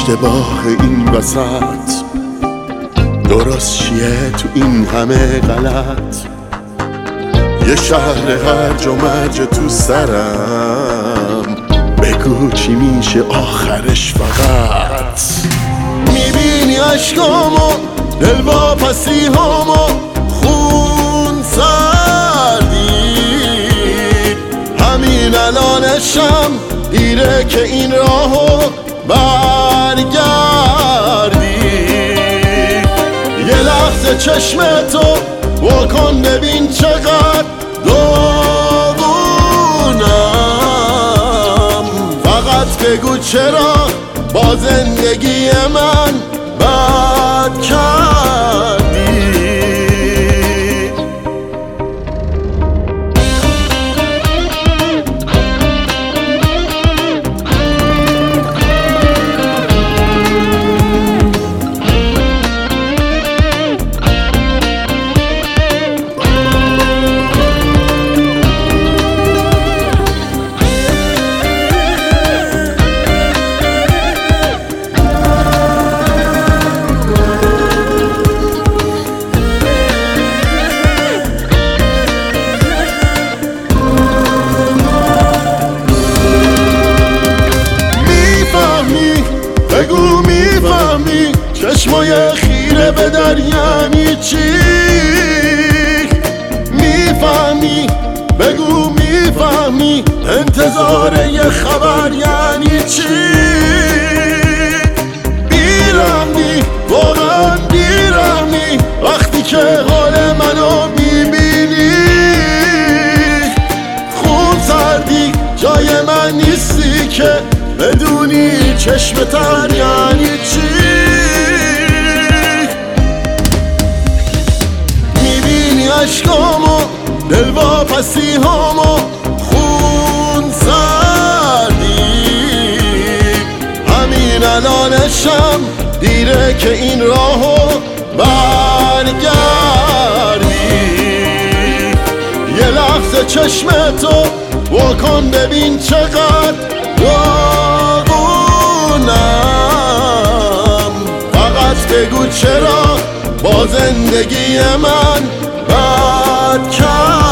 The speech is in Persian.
اشتباه این وسط درست چیه تو این همه غلط؟ یه شهر هرج و مرج تو سرم، بگو چی میشه آخرش فقط؟ میبینی عشقامو، دلواپسی‌هامو، خون سردی، همین الانشم دیره که این راهو برگردی. یه لحظه چشمتو واکن ببین چقدر داغونم، فقط بگو چرا با زندگی من بد کردی. بگو میفهمی چشمای خیره به در یعنی چی؟ میفهمی؟ بگو میفهمی انتظار یه خبر یعنی چی؟ بیرحمی، واقعا بیرحمی وقتی که حال منو میبینی. خون سردی جای من نیستی که بدونی چشم تر یعنی چی؟ میبینی عشقامو، دلواپسی‌هامو، خون سردی، همین الانشم دیره که این راهو برگردی. یه لحظه چشمتو واکن ببین چقدر داغونم، فقط بگو چرا با زندگی من بد کردی.